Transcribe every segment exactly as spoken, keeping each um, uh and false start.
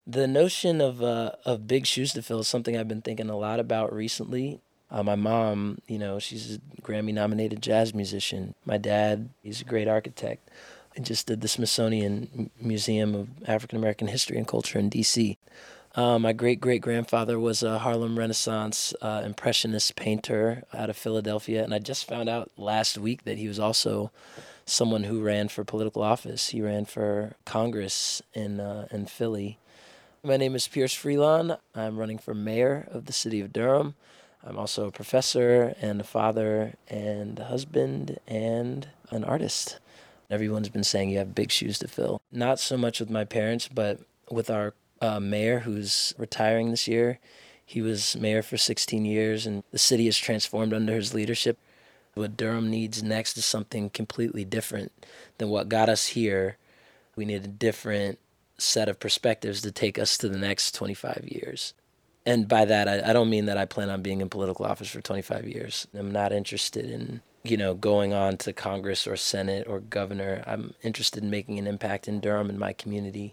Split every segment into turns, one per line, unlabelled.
The notion of uh, of big shoes to fill is something I've been thinking a lot about recently. Uh, my mom, you know, she's a Grammy-nominated jazz musician. My dad, he's a great architect. I just did the Smithsonian M- Museum of African American History and Culture in D C. Uh, my great great grandfather was a Harlem Renaissance uh, Impressionist painter out of Philadelphia, and I just found out last week that he was also someone who ran for political office. He ran for Congress in uh, in Philly. My name is Pierce Freelon. I'm running for mayor of the city of Durham. I'm also a professor and a father and a husband and an artist. Everyone's been saying you have big shoes to fill. Not so much with my parents, but with our uh, mayor who's retiring this year. He was mayor for sixteen years, and the city has transformed under his leadership. What Durham needs next is something completely different than what got us here. We need a different set of perspectives to take us to the next twenty-five years. And by that, I, I don't mean that I plan on being in political office for twenty-five years. I'm not interested in, you know, going on to Congress or Senate or governor. I'm interested in making an impact in Durham and my community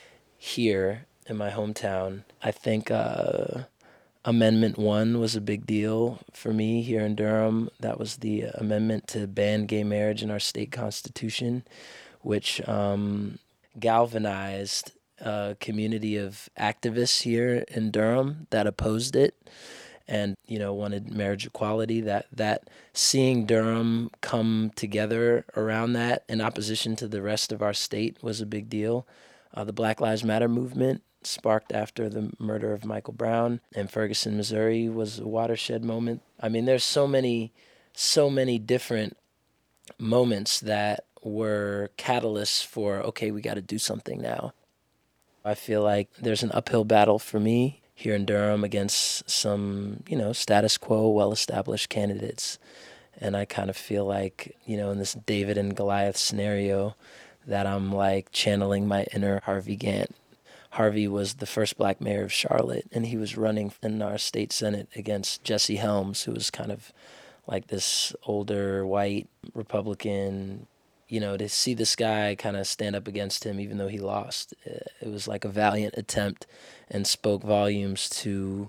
here in my hometown. I think uh, Amendment one was a big deal for me here in Durham. That was the amendment to ban gay marriage in our state constitution, which um, galvanized a community of activists here in Durham that opposed it and, you know, wanted marriage equality. That that seeing Durham come together around that in opposition to the rest of our state was a big deal. Uh, the Black Lives Matter movement, sparked after the murder of Michael Brown in Ferguson, Missouri, was a watershed moment. I mean, there's so many, so many different moments that were catalysts for, okay, we got to do something now. I feel like there's an uphill battle for me here in Durham against some, you know, status quo, well-established candidates. And I kind of feel like, you know, in this David and Goliath scenario, that I'm like channeling my inner Harvey Gantt. Harvey was the first black mayor of Charlotte, and he was running in our state senate against Jesse Helms, who was kind of like this older white Republican. You know, to see this guy kind of stand up against him, even though he lost, it was like a valiant attempt and spoke volumes to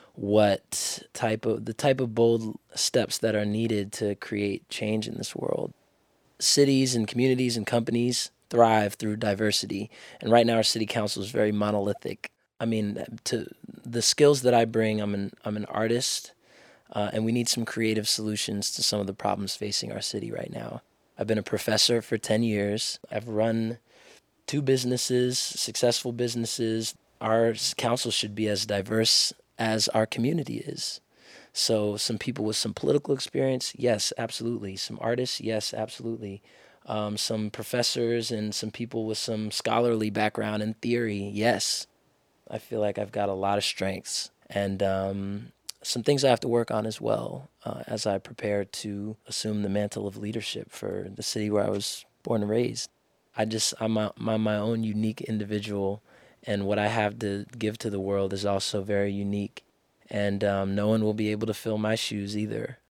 what type of the type of bold steps that are needed to create change in this world. Cities and communities and companies thrive through diversity, and right now our city council is very monolithic. I mean, to the skills that I bring, I'm an I'm an artist, uh, and we need some creative solutions to some of the problems facing our city right now. I've been a professor for ten years. I've run two businesses, successful businesses. Our council should be as diverse as our community is. So some people with some political experience, yes, absolutely. Some artists, yes, absolutely. Um, some professors and some people with some scholarly background in theory, yes. I feel like I've got a lot of strengths and um, some things I have to work on as well uh, as I prepare to assume the mantle of leadership for the city where I was born and raised. I just, I'm my, my, my own unique individual, and what I have to give to the world is also very unique. And um, no one will be able to fill my shoes either.